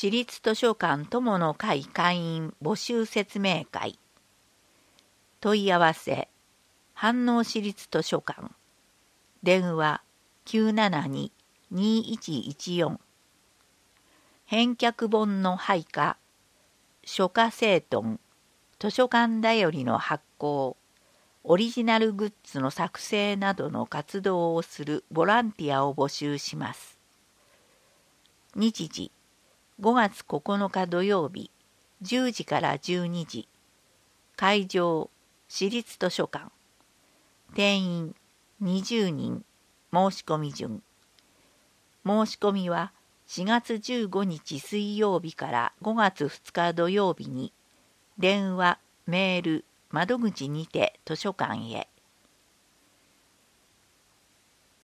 市立図書館友の会会員募集説明会。問い合わせ、飯能市立図書館。電話972-2114。返却本の配下、書家整頓、図書館だよりの発行、オリジナルグッズの作成などの活動をするボランティアを募集します。日時、5月9日土曜日、10時から12時。会場、市立図書館。定員20人。申し込み順。申し込みは4月15日水曜日から5月2日土曜日に、電話、メール、窓口にて図書館へ。